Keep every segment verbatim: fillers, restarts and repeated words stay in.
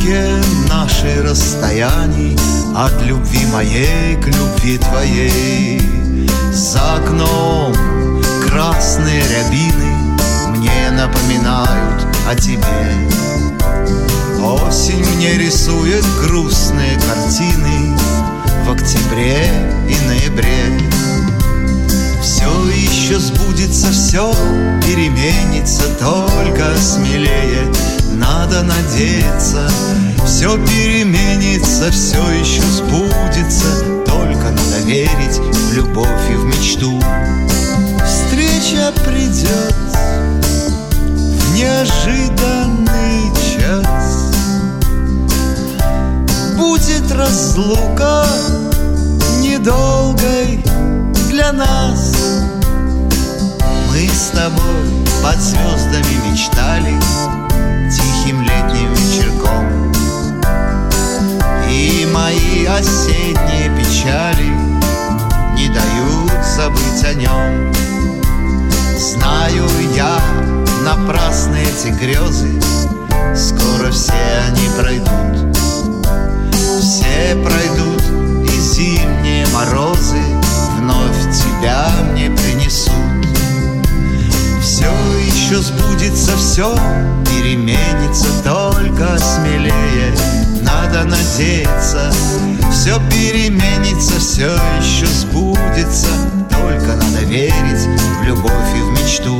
сколько наших расстояний от любви моей к любви твоей. За окном красные рябины мне напоминают о тебе. Осень мне рисует грустные картины в октябре и ноябре. Все еще сбудется, все переменится, только смелее надо надеяться. Все переменится, все еще сбудется, только надо верить в любовь и в мечту. Встреча придет в неожиданный час. Будет разлука недолгой для нас. Мы с тобой под звездами мечтали тихим летним вечерком. И мои осенние печали не дают забыть о нем. Знаю я, напрасны эти грезы, скоро все они пройдут. Все пройдут, и зимние морозы вновь тебя мне принесут. Все еще сбудется, все переменится, только смелее надо надеяться. Все переменится, все еще сбудется, только надо верить в любовь и в мечту.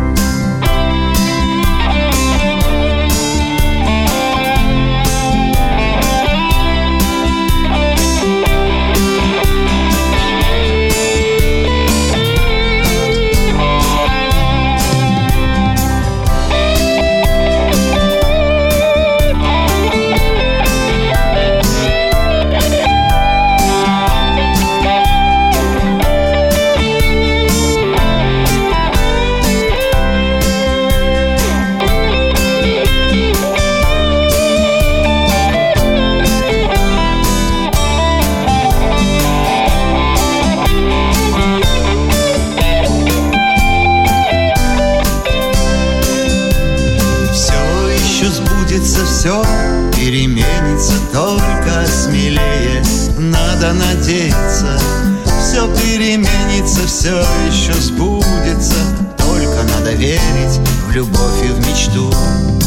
Все переменится, только смелее надо надеяться. Все переменится, все еще сбудется, только надо верить в любовь и в мечту.